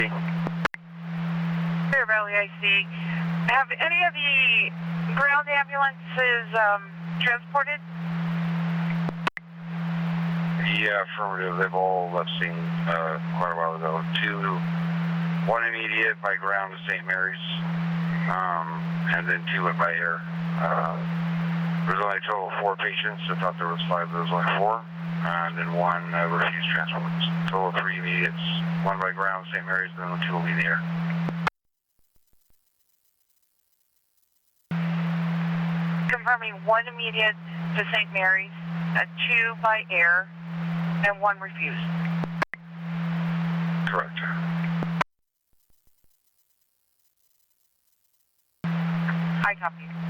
Bear Valley IC. Have any of the ground ambulances transported? Yeah, affirmative. They've all left scene quite a while ago. One immediate by ground to St. Mary's, and then 2 went by air. There was only a total of 4 patients. I thought there was 5, but there was only 4. And then 1 refused transport. Total of 3 immediates. 1 by ground, St. Mary's, then 2 will be in the air. Confirming 1 immediate to St. Mary's, 2 by air, and 1 refused. Correct. I copy.